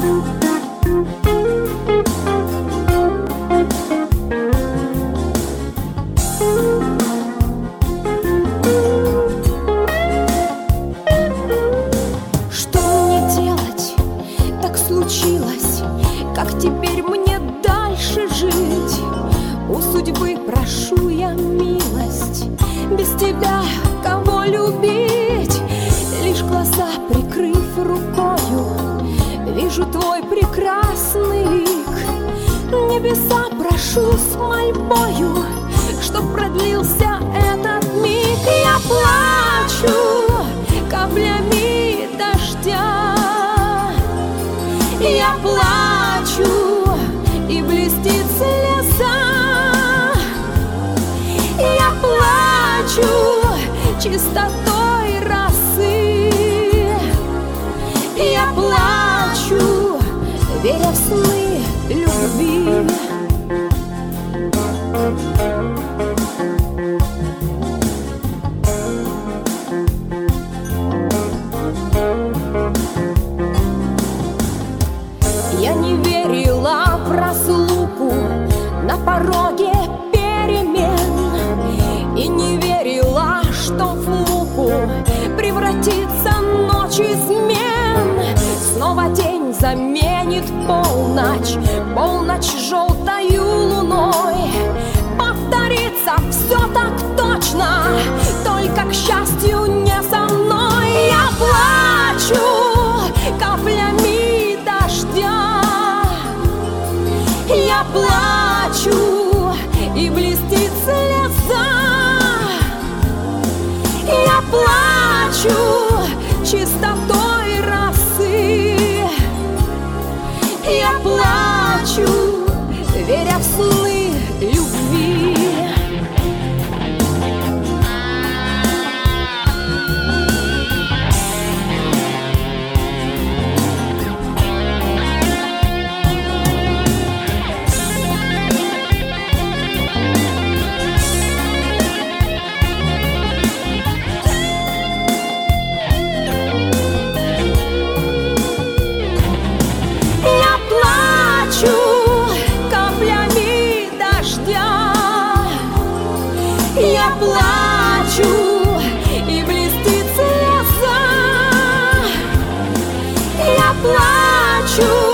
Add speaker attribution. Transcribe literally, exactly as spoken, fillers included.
Speaker 1: Как теперь мне дальше жить? У судьбы прошу я милость, без тебя кого любить? Лишь глаза прикрыв рукою, вижу твой прекрасный лик. Небеса прошу с мольбою, чтоб продлился этот миг. Я плачу каплями дождя, я плачу, и блестит слеза. Я плачу чистотой росы. Я плачу, веря в сны любви. Я не верила в разлуку на пороге перемен, и не верила, что в муку превратится ночь измен. Снова день заменит полночь, полночь желтою луной. Повторится все так точно, только, к счастью, не со мной. Я плачу каплями дождя, я плачу, и блестит слеза. Я плачу чистотой росы. Я плачу, веря в сны любви. Я плачу, и блестит слеза. Я плачу.